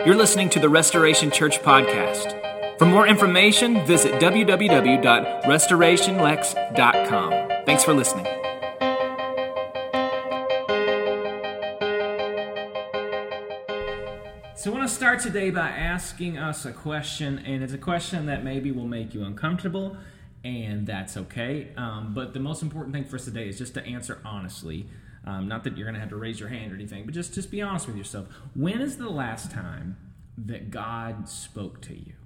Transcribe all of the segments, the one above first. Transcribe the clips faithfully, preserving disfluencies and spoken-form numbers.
You're listening to the Restoration Church Podcast. For more information, visit w w w dot restoration lex dot com. Thanks for listening. So I want to start today by asking us a question, and it's a question that maybe will make you uncomfortable, and that's okay. Um, but the most important thing for us today is just to answer honestly. Um, not that you're going to have to raise your hand or anything, but just, just be honest with yourself. When is the last time that God spoke to you?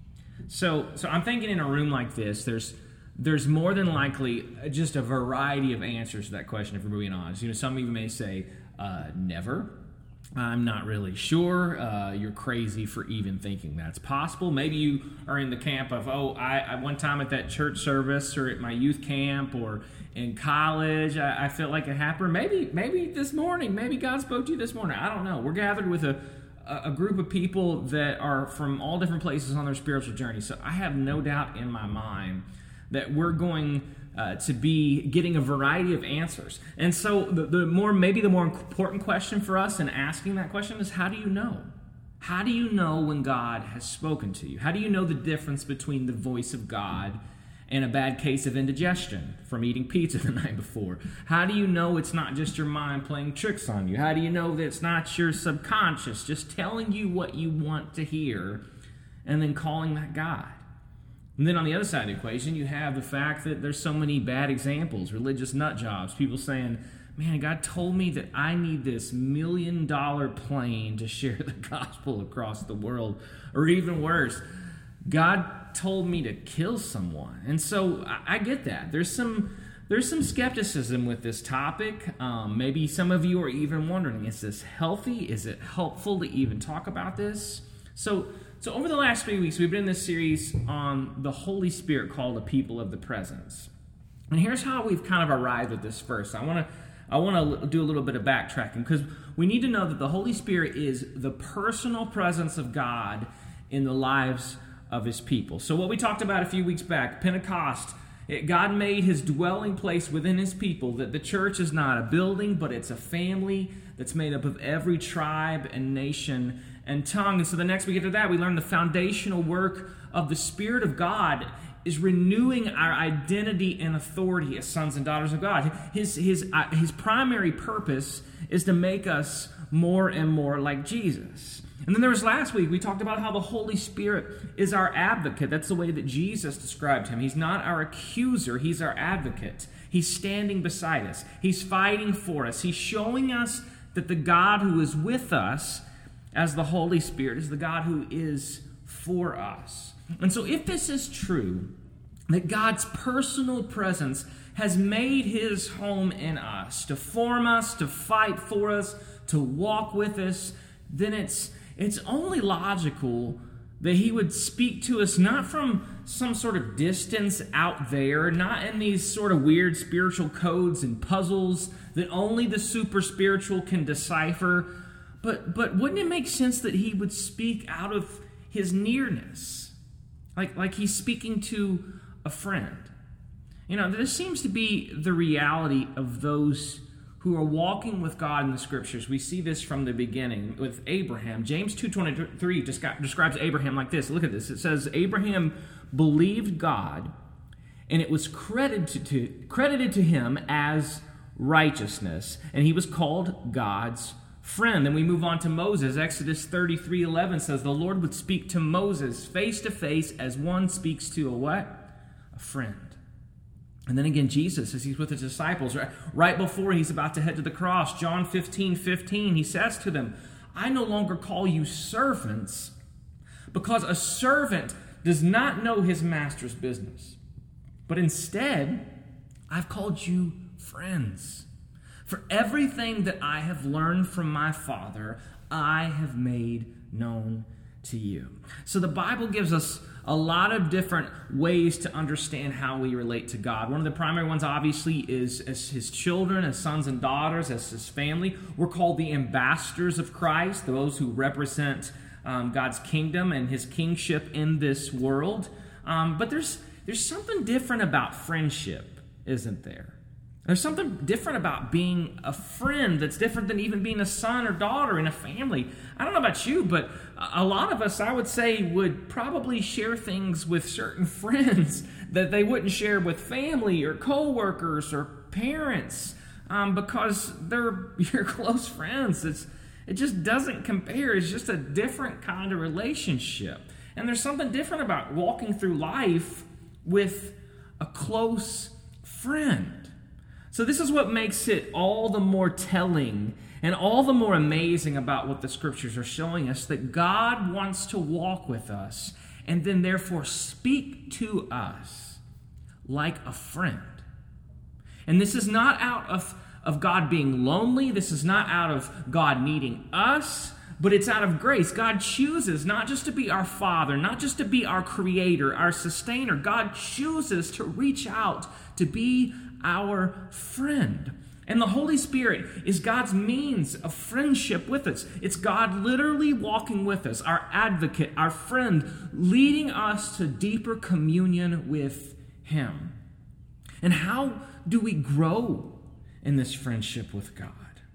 So so I'm thinking in a room like this, there's there's more than likely just a variety of answers to that question, if we're being honest. You know, some of you may say, uh, never. I'm not really sure. Uh, you're crazy for even thinking that's possible. Maybe you are in the camp of, oh, I, I one time at that church service or at my youth camp or in college, I, I felt like it happened. Maybe maybe this morning, maybe God spoke to you this morning. I don't know. We're gathered with a, a group of people that are from all different places on their spiritual journey. So I have no doubt in my mind that we're going Uh, to be getting a variety of answers. And so the, the more, maybe the more important question for us in asking that question is, how do you know? How do you know when God has spoken to you? How do you know the difference between the voice of God and a bad case of indigestion from eating pizza the night before? How do you know it's not just your mind playing tricks on you? How do you know that it's not your subconscious just telling you what you want to hear and then calling that God? And then on the other side of the equation, you have the fact that there's so many bad examples, religious nut jobs, people saying, man, God told me that I need this million dollar plane to share the gospel across the world. Or even worse, God told me to kill someone. And so I, I get that. There's some there's some skepticism with this topic. Um, maybe some of you are even wondering, is this healthy? Is it helpful to even talk about this? So So over the last three weeks, we've been in this series on the Holy Spirit called the people of the presence. And here's how we've kind of arrived at this verse. I want to I want to do a little bit of backtracking because we need to know that the Holy Spirit is the personal presence of God in the lives of his people. So what we talked about a few weeks back, Pentecost, it, God made his dwelling place within his people, that the church is not a building, but it's a family that's made up of every tribe and nation and tongue. And so the next week after that, we learn the foundational work of the Spirit of God is renewing our identity and authority as sons and daughters of God. His, his, uh, his primary purpose is to make us more and more like Jesus. And then there was last week, we talked about how the Holy Spirit is our advocate. That's the way that Jesus described him. He's not our accuser, he's our advocate. He's standing beside us. He's fighting for us. He's showing us that the God who is with us as the Holy Spirit is the God who is for us. And so if this is true, that God's personal presence has made his home in us, to form us, to fight for us, to walk with us, then it's it's only logical that he would speak to us not from some sort of distance out there, not in these sort of weird spiritual codes and puzzles that only the super spiritual can decipher. But but wouldn't it make sense that he would speak out of his nearness? Like, like he's speaking to a friend. You know, this seems to be the reality of those who are walking with God in the Scriptures. We see this from the beginning with Abraham. James two twenty-three describes Abraham like this. Look at this. It says, Abraham believed God, and it was credited to, credited to him as righteousness, and he was called God's friend. Then we move on to Moses. Exodus thirty-three eleven says the Lord would speak to Moses face to face as one speaks to a what? A friend. And then again, Jesus, as he's with his disciples, right, right before he's about to head to the cross, John fifteen fifteen, he says to them, I no longer call you servants, because a servant does not know his master's business. But instead, I've called you friends. For everything that I have learned from my Father, I have made known to you. So the Bible gives us a lot of different ways to understand how we relate to God. One of the primary ones, obviously, is as his children, as sons and daughters, as his family. We're called the ambassadors of Christ, those who represent um, God's kingdom and his kingship in this world. Um, but there's there's something different about friendship, isn't there? There's something different about being a friend that's different than even being a son or daughter in a family. I don't know about you, but a lot of us, I would say, would probably share things with certain friends that they wouldn't share with family or coworkers or parents um, because they're your close friends. It's, it just doesn't compare. It's just a different kind of relationship. And there's something different about walking through life with a close friend. So this is what makes it all the more telling and all the more amazing about what the Scriptures are showing us, that God wants to walk with us and then therefore speak to us like a friend. And this is not out of, of God being lonely. This is not out of God needing us, but it's out of grace. God chooses not just to be our Father, not just to be our Creator, our Sustainer. God chooses to reach out to be our friend. And the Holy Spirit is God's means of friendship with us. It's God literally walking with us, our advocate, our friend, leading us to deeper communion with Him. And how do we grow in this friendship with God?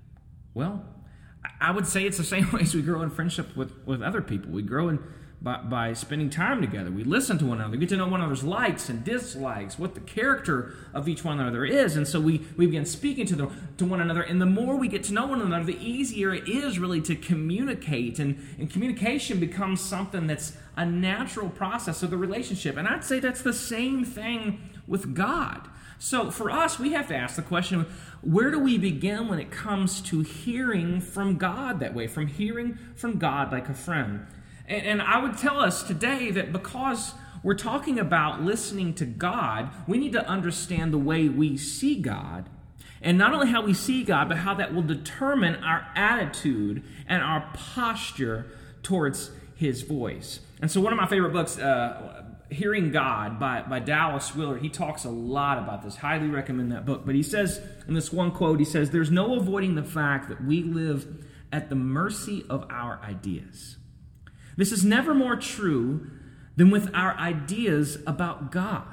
Well, I would say it's the same way as we grow in friendship with, with other people. We grow in By, by spending time together. We listen to one another, get to know one another's likes and dislikes, what the character of each one another is. And so we, we begin speaking to, the, to one another. And the more we get to know one another, the easier it is really to communicate. And, and communication becomes something that's a natural process of the relationship. And I'd say that's the same thing with God. So for us, we have to ask the question, where do we begin when it comes to hearing from God that way, from hearing from God like a friend? And I would tell us today that because we're talking about listening to God, we need to understand the way we see God. And not only how we see God, but how that will determine our attitude and our posture towards His voice. And so one of my favorite books, uh, Hearing God by, by Dallas Willard, he talks a lot about this. Highly recommend that book. But he says, in this one quote, he says, "There's no avoiding the fact that we live at the mercy of our ideas. This is never more true than with our ideas about God.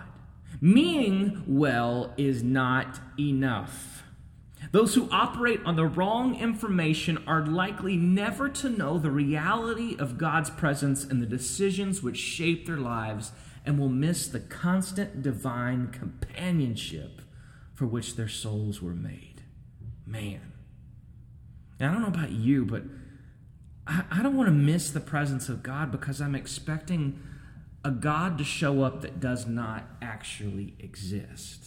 Meaning well is not enough. Those who operate on the wrong information are likely never to know the reality of God's presence and the decisions which shape their lives, and will miss the constant divine companionship for which their souls were made." Man. Now, I don't know about you, but I don't want to miss the presence of God because I'm expecting a God to show up that does not actually exist.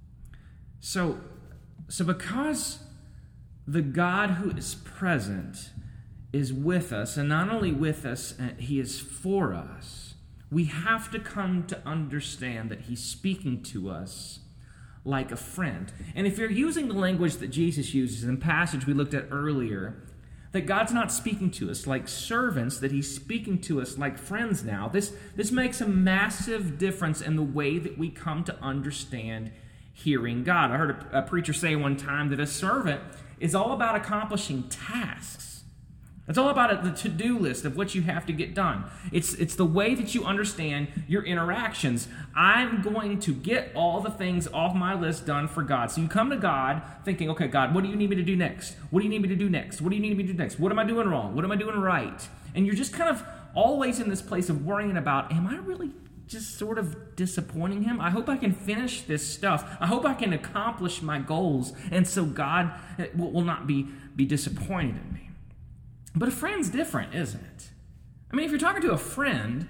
So, so because the God who is present is with us, and not only with us, He is for us, we have to come to understand that He's speaking to us like a friend. And if you're using the language that Jesus uses in the passage we looked at earlier, that God's not speaking to us like servants, that He's speaking to us like friends now. This, this makes a massive difference in the way that we come to understand hearing God. I heard a, a preacher say one time that a servant is all about accomplishing tasks. It's all about the to-do list of what you have to get done. It's, it's the way that you understand your interactions. I'm going to get all the things off my list done for God. So you come to God thinking, okay, God, what do you need me to do next? What do you need me to do next? What do you need me to do next? What am I doing wrong? What am I doing right? And you're just kind of always in this place of worrying about, am I really just sort of disappointing Him? I hope I can finish this stuff. I hope I can accomplish my goals. And so God will, will not be, be disappointed in me. But a friend's different, isn't it? I mean, if you're talking to a friend,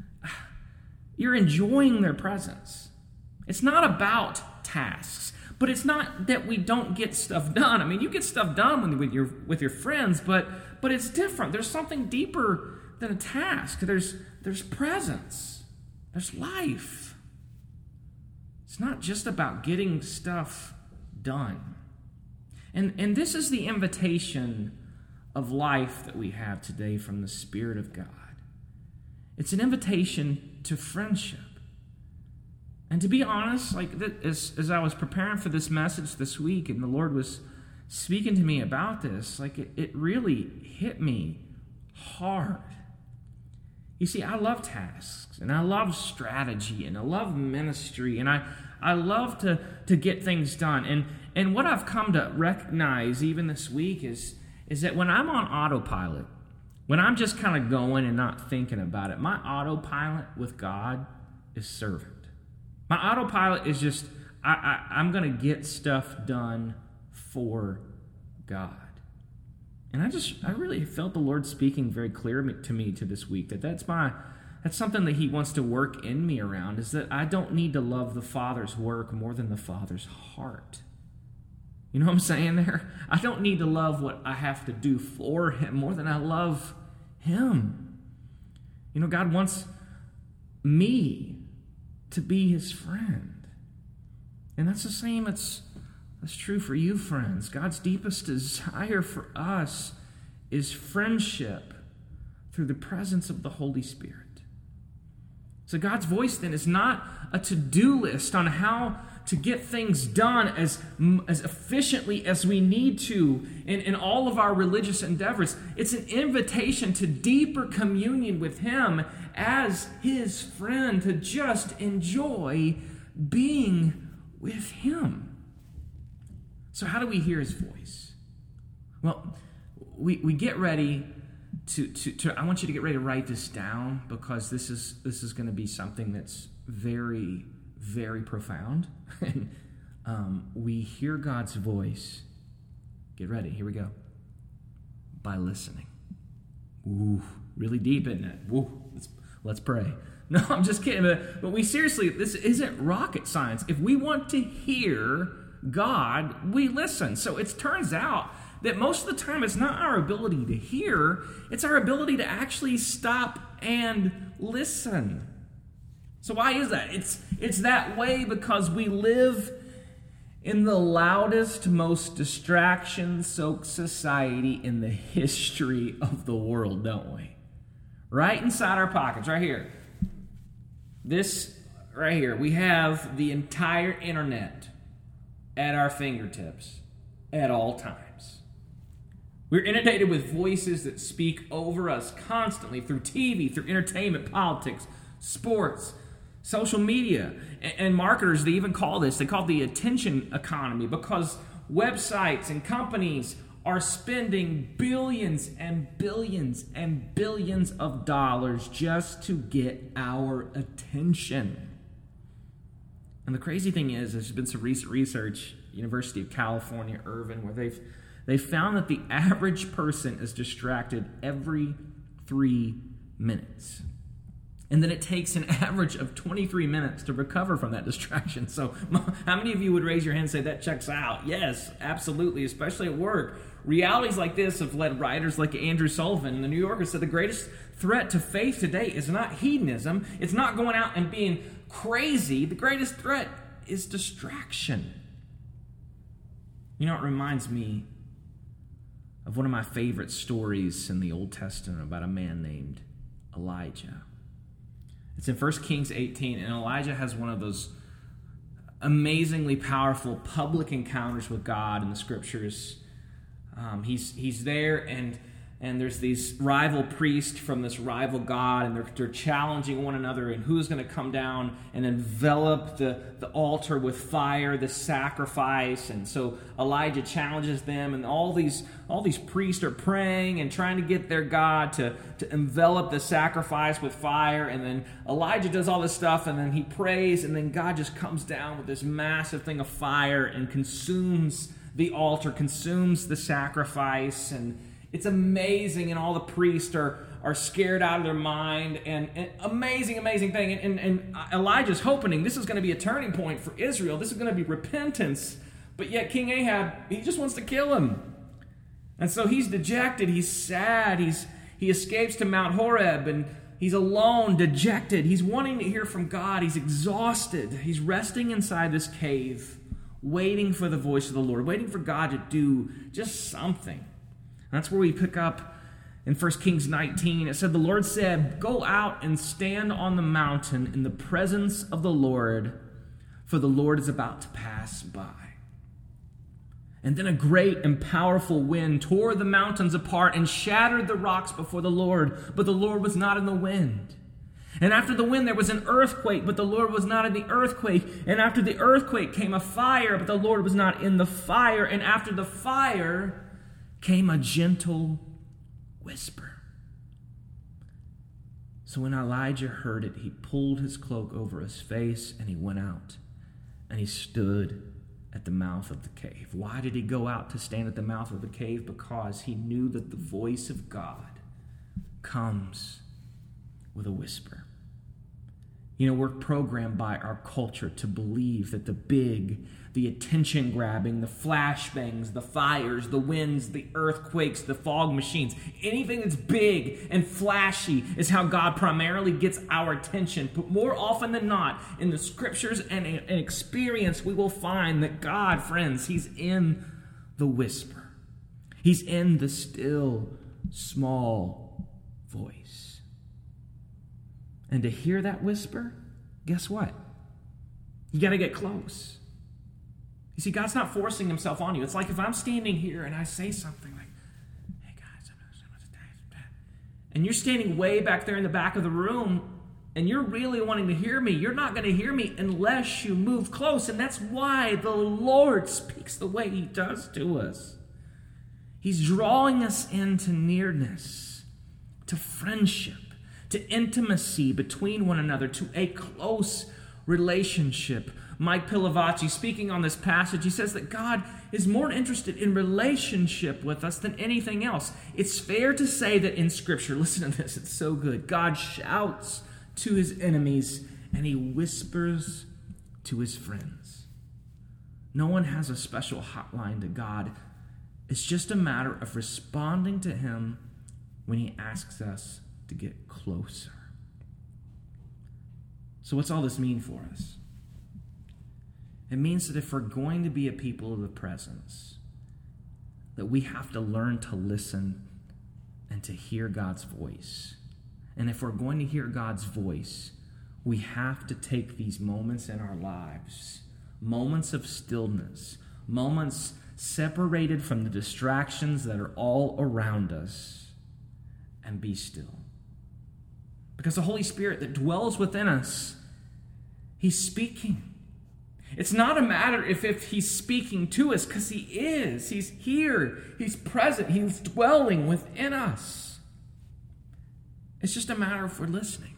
you're enjoying their presence. It's not about tasks, but it's not that we don't get stuff done. I mean, you get stuff done when, with your with your friends, but but it's different. There's something deeper than a task. There's there's presence. There's life. It's not just about getting stuff done. And and this is the invitation of life that we have today from the Spirit of God. It's an invitation to friendship. And to be honest, like as, as I was preparing for this message this week and the Lord was speaking to me about this, like it, it really hit me hard. You see, I love tasks and I love strategy and I love ministry and I, I love to, to get things done. And and what I've come to recognize even this week is, is that when I'm on autopilot, when I'm just kind of going and not thinking about it, my autopilot with God is servant. My autopilot is just, I, I, I'm going to get stuff done for God. And I just, I really felt the Lord speaking very clear to me to this week that that's my, that's something that he wants to work in me around, is that I don't need to love the Father's work more than the Father's heart. You know what I'm saying there? I don't need to love what I have to do for him more than I love him. You know, God wants me to be his friend. And that's the same, it's, that's true for you, friends. God's deepest desire for us is friendship through the presence of the Holy Spirit. So God's voice then is not a to-do list on how to get things done as, as efficiently as we need to in, in all of our religious endeavors. It's an invitation to deeper communion with him as his friend, to just enjoy being with him. So how do we hear his voice? Well, we, we get ready to, to, to, I want you to get ready to write this down, because this is, this is going to be something that's very, very profound. And um, we hear God's voice. Get ready. Here we go. By listening. Ooh, really deep, isn't it? Ooh, let's, let's pray. No, I'm just kidding. But, but we seriously, this isn't rocket science. If we want to hear God, we listen. So it turns out that most of the time it's not our ability to hear, it's our ability to actually stop and listen. So why is that? It's it's that way because we live in the loudest, most distraction-soaked society in the history of the world, don't we? Right inside our pockets, right here. This right here, we have the entire internet at our fingertips at all times. We're inundated with voices that speak over us constantly through T V, through entertainment, politics, sports, social media. And marketers, they even call this, they call it the attention economy, because websites and companies are spending billions and billions and billions of dollars just to get our attention. And the crazy thing is, there's been some recent research, University of California, Irvine, where they've they found that the average person is distracted every three minutes. And then it takes an average of twenty-three minutes to recover from that distraction. So how many of you would raise your hand and say that checks out? Yes, absolutely, especially at work. Realities like this have led writers like Andrew Sullivan in the New Yorker said the greatest threat to faith today is not hedonism. It's not going out and being crazy. The greatest threat is distraction. You know, it reminds me of one of my favorite stories in the Old Testament about a man named Elijah. It's in First Kings eighteen, and Elijah has one of those amazingly powerful public encounters with God in the scriptures. Um, he's he's there, and and there's these rival priests from this rival god, and they're, they're challenging one another, and who's going to come down and envelop the, the altar with fire, the sacrifice. And so Elijah challenges them, and all these all these priests are praying and trying to get their God to, to envelop the sacrifice with fire. And then Elijah does all this stuff, and then he prays, and then God just comes down with this massive thing of fire and consumes the altar, consumes the sacrifice. And it's amazing, and all the priests are, are scared out of their mind, and, and amazing, amazing thing. And, and, and Elijah's hoping this is going to be a turning point for Israel. This is going to be repentance. But yet King Ahab, he just wants to kill him. And so he's dejected, he's sad, he's he escapes to Mount Horeb, and he's alone, dejected. He's wanting to hear from God. He's exhausted. He's resting inside this cave, waiting for the voice of the Lord, waiting for God to do just something. That's where we pick up in First Kings nineteen. It said, the Lord said, go out and stand on the mountain in the presence of the Lord, for the Lord is about to pass by. And then a great and powerful wind tore the mountains apart and shattered the rocks before the Lord, but the Lord was not in the wind. And after the wind, there was an earthquake, but the Lord was not in the earthquake. And after the earthquake came a fire, but the Lord was not in the fire. And after the fire came a gentle whisper. So when Elijah heard it, he pulled his cloak over his face and he went out. And he stood at the mouth of the cave. Why did he go out to stand at the mouth of the cave? Because he knew that the voice of God comes with a whisper. You know, we're programmed by our culture to believe that the big, the attention-grabbing, the flashbangs, the fires, the winds, the earthquakes, the fog machines, anything that's big and flashy is how God primarily gets our attention. But more often than not, in the scriptures and in experience, we will find that God, friends, he's in the whisper. He's in the still, small voice. And to hear that whisper, guess what? You got to get close. You see, God's not forcing himself on you. It's like if I'm standing here and I say something like, hey guys, and you're standing way back there in the back of the room and you're really wanting to hear me, you're not going to hear me unless you move close. And that's why the Lord speaks the way he does to us. He's drawing us into nearness, to friendship, to intimacy between one another, to a close relationship. Mike Pilavachi, speaking on this passage, he says that God is more interested in relationship with us than anything else. It's fair to say that in Scripture, listen to this, it's so good, God shouts to his enemies and he whispers to his friends. No one has a special hotline to God. It's just a matter of responding to him when he asks us to get closer. So what's all this mean for us? It means that if we're going to be a people of the presence, that we have to learn to listen and to hear God's voice. And if we're going to hear God's voice, we have to take these moments in our lives, moments of stillness, moments separated from the distractions that are all around us, and be still. Because the Holy Spirit that dwells within us, he's speaking. It's not a matter if, if he's speaking to us, because he is. He's here. He's present. He's dwelling within us. It's just a matter if we're listening.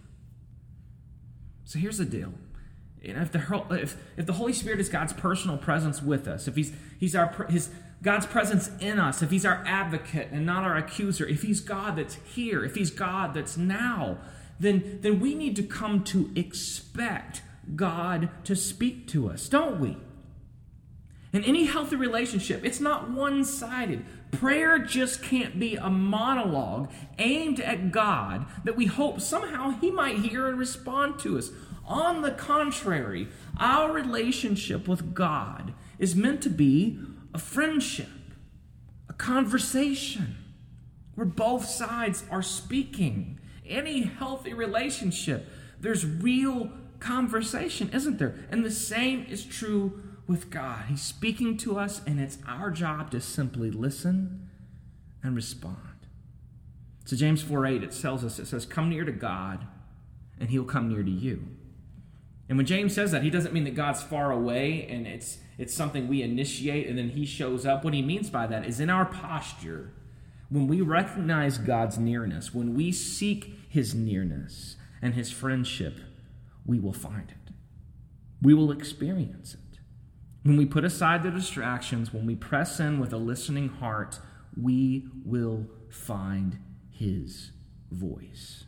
So here's the deal. You know, if the if, if the Holy Spirit is God's personal presence with us, if he's he's our his God's presence in us, if he's our advocate and not our accuser, if he's God that's here, if he's God that's now, then then we need to come to expect God to speak to us, don't we? In any healthy relationship, it's not one-sided. Prayer just can't be a monologue aimed at God that we hope somehow he might hear and respond to us. On the contrary, our relationship with God is meant to be a friendship, a conversation, where both sides are speaking. Any healthy relationship, there's real conversation, isn't there? And the same is true with God. He's speaking to us, and it's our job to simply listen and respond. So James four eight, it tells us, it says, come near to God, and he'll come near to you. And when James says that, he doesn't mean that God's far away and it's it's something we initiate and then he shows up. What he means by that is in our posture, when we recognize God's nearness, when we seek his nearness and his friendship, we will find it. We will experience it. When we put aside the distractions, when we press in with a listening heart, we will find his voice.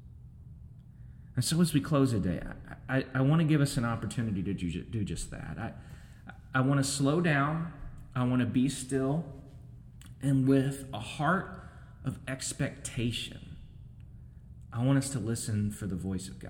And so as we close today, I, I, I want to give us an opportunity to do, do just that. I, I want to slow down. I want to be still. And with a heart of expectation, I want us to listen for the voice of God.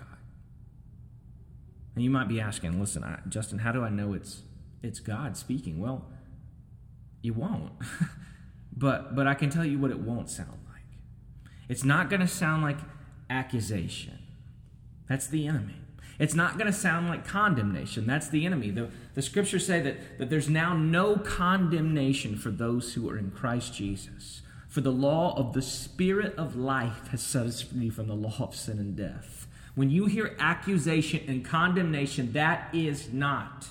And you might be asking, listen, I, Justin, how do I know it's it's God speaking? Well, you won't. but but I can tell you what it won't sound like. It's not going to sound like accusation. That's the enemy. It's not going to sound like condemnation. That's the enemy. The, the scriptures say that, that there's now no condemnation for those who are in Christ Jesus. For the law of the Spirit of life has set us free from the law of sin and death. When you hear accusation and condemnation, that is not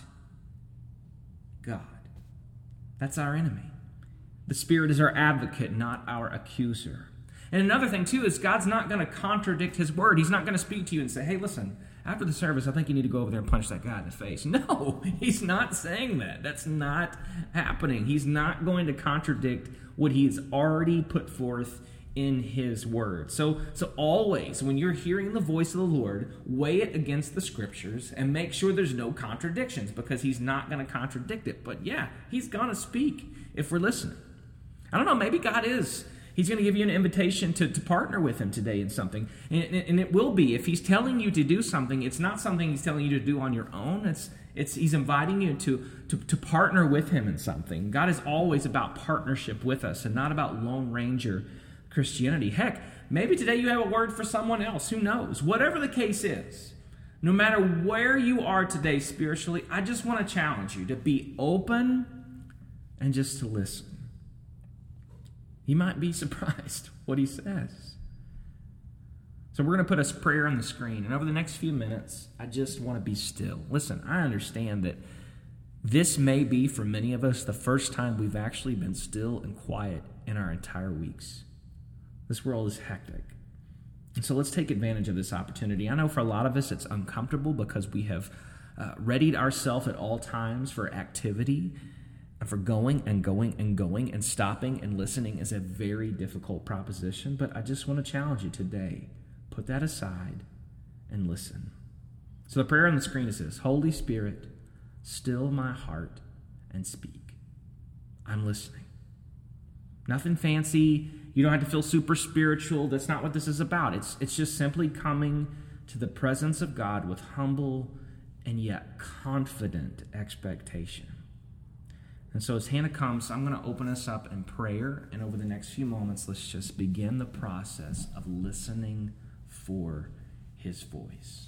God. That's our enemy. The Spirit is our advocate, not our accuser. And another thing, too, is God's not going to contradict his word. He's not going to speak to you and say, hey, listen, after the service, I think you need to go over there and punch that guy in the face. No, he's not saying that. That's not happening. He's not going to contradict what he's already put forth in his word. So, so always, when you're hearing the voice of the Lord, weigh it against the scriptures and make sure there's no contradictions, because he's not going to contradict it. But yeah, he's going to speak if we're listening. I don't know, maybe God is. He's going to give you an invitation to, to partner with him today in something. And, and it will be. If he's telling you to do something, it's not something he's telling you to do on your own. It's it's he's inviting you to, to, to partner with him in something. God is always about partnership with us and not about Lone Ranger Christianity. Heck, maybe today you have a word for someone else. Who knows? Whatever the case is, no matter where you are today spiritually, I just want to challenge you to be open and just to listen. You might be surprised what he says. So we're going to put a prayer on the screen. And over the next few minutes, I just want to be still. Listen, I understand that this may be, for many of us, the first time we've actually been still and quiet in our entire weeks. This world is hectic. And so let's take advantage of this opportunity. I know for a lot of us it's uncomfortable because we have uh, readied ourselves at all times for activity, and for going and going and going, and stopping and listening is a very difficult proposition. But I just want to challenge you today. Put that aside and listen. So the prayer on the screen is this: Holy Spirit, still my heart and speak. I'm listening. Nothing fancy. You don't have to feel super spiritual. That's not what this is about. It's, it's just simply coming to the presence of God with humble and yet confident expectation. And so as Hannah comes, I'm going to open us up in prayer. And over the next few moments, let's just begin the process of listening for his voice.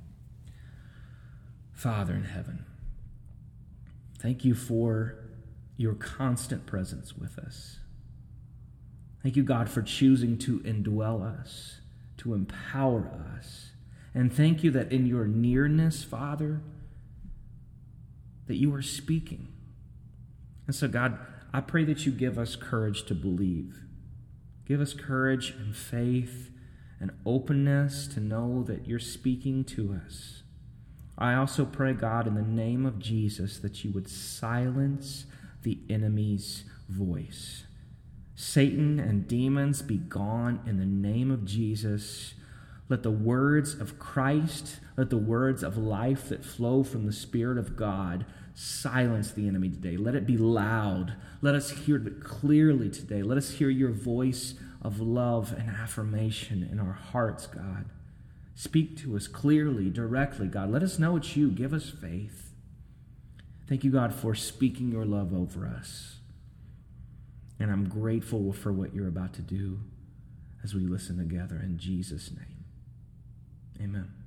Father in heaven, thank you for your constant presence with us. Thank you, God, for choosing to indwell us, to empower us. And thank you that in your nearness, Father, that you are speaking. And so, God, I pray that you give us courage to believe. Give us courage and faith and openness to know that you're speaking to us. I also pray, God, in the name of Jesus, that you would silence the enemy's voice. Satan and demons be gone in the name of Jesus. Let the words of Christ, let the words of life that flow from the Spirit of God silence the enemy today. Let it be loud. Let us hear it clearly today. Let us hear your voice of love and affirmation in our hearts, God. Speak to us clearly, directly, God. Let us know it's you. Give us faith. Thank you, God, for speaking your love over us. And I'm grateful for what you're about to do as we listen together in Jesus' name. Amen.